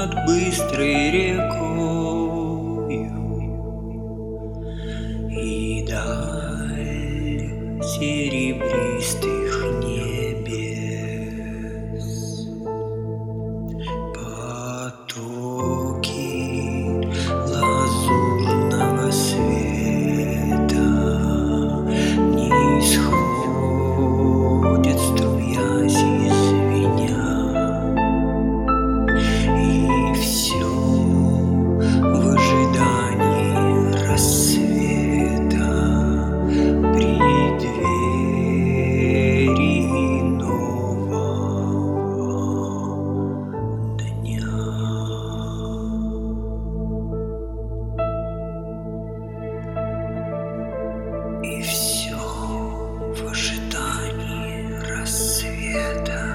над быстрой рекою, и даль серебристых небес, потоки лазурного света не исходят, струясь и звеня, и все в ожидании рассвета, преддверии нового дня. И все в ожидании рассвета.